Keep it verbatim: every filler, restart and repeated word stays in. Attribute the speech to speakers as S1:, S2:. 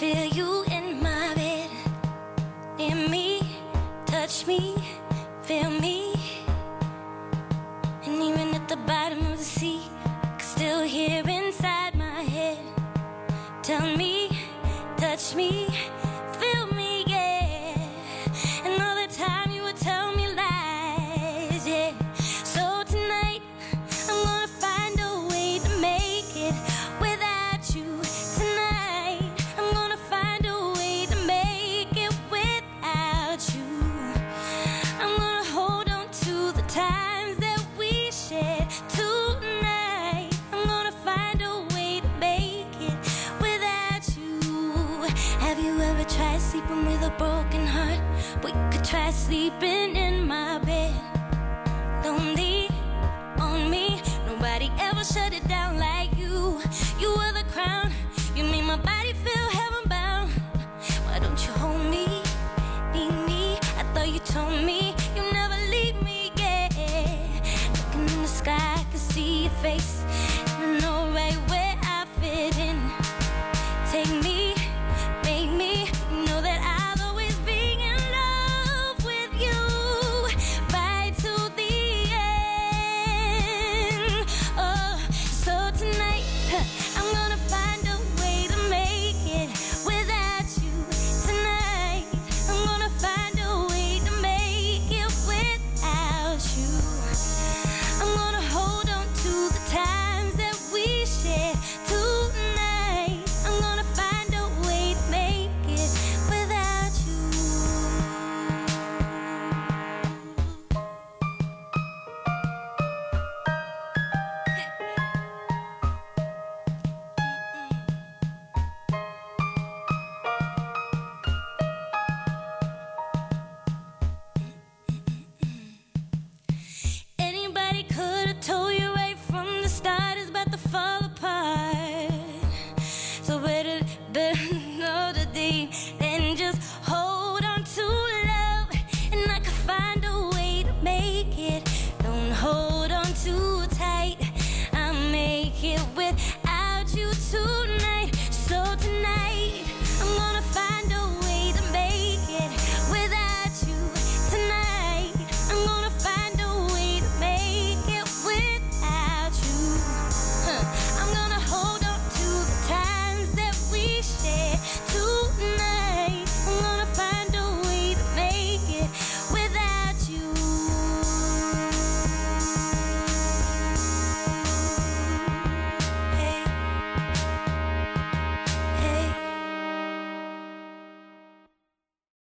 S1: feel you in my bed. Near me, touch me, feel me. And even at the bottom of the sea, I can still hear inside my head. Tell me, touch me, feel me, yeah. And all the time you would tell me lies, yeah. So tonight, I'm gonna find a way to make it without you. Tonight, I'm gonna find a way to make it without you. I'm gonna hold on to the times that we shared tonight. I'm gonna find a way to make it without you. Have you ever tried sleeping with a broken heart? We could try sleeping in my bed. Lonely on me, nobody ever shut it down like you. You were the crown, you made my body feel heaven bound. Why don't you hold me, need me? I thought you told me you never leave me, yeah. Looking in the sky, I can see your face, and I know right where I fit in. Take me